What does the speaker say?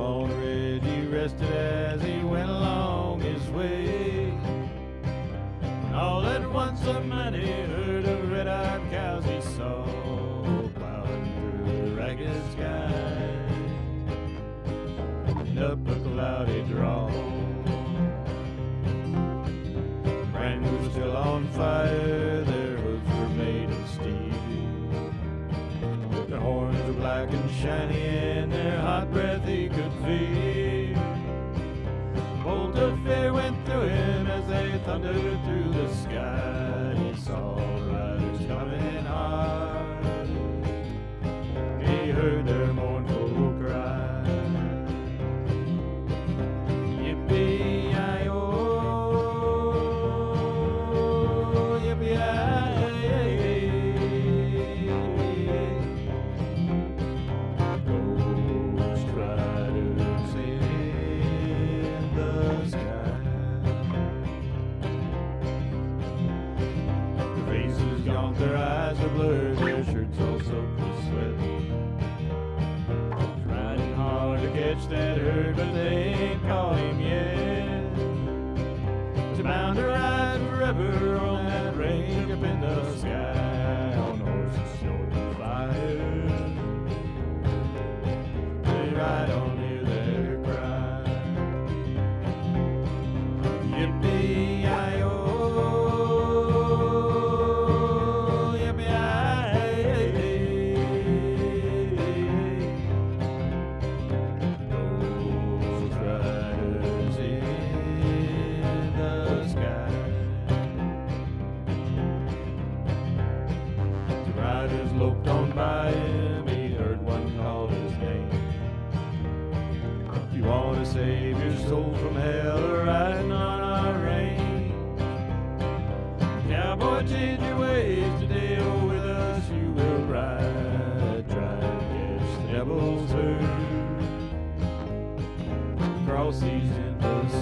on the ridge he rested as he went along his way. All at once a mighty herd of red-eyed cows he saw plowing through the ragged sky and up a cloudy draw. Brand was still on fire, their hooves were made of steel. Their horns were black and shiny, and their hot breath he could feel. A bolt of fear went through him as they thundered through the sky. He saw riders coming hard. He heard their mournful cry. Yippee-yi-yo, yippee-yi-yi. Ghost riders in the sky. Their faces gaunt, their eyes are blurred, their shirts all soaked with sweat. Riding hard to catch that herd, but they ain't caught him yet. He's bound to ride forever on that range up in the sky, on horses snorting fire. They ride on near their cry. Yippee-yi-yo, yippee-yi-yi. Those riders in the sky. The riders loped on by him, he heard one call his name. If you want to save your soul from hell or riding on our range, cowboy, change your ways today, oh with us you will ride. Try to catch the devil's herd across these endless